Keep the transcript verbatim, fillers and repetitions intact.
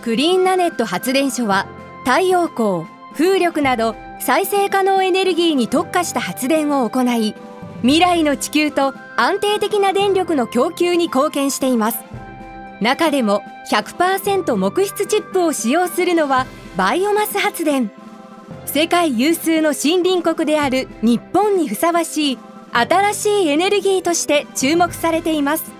クリーンナネット発電所は太陽光、風力など再生可能エネルギーに特化した発電を行い、未来の地球と安定的な電力の供給に貢献しています。中でも ひゃくパーセント 木質チップを使用するのはバイオマス発電。世界有数の森林国である日本にふさわしい新しいエネルギーとして注目されています。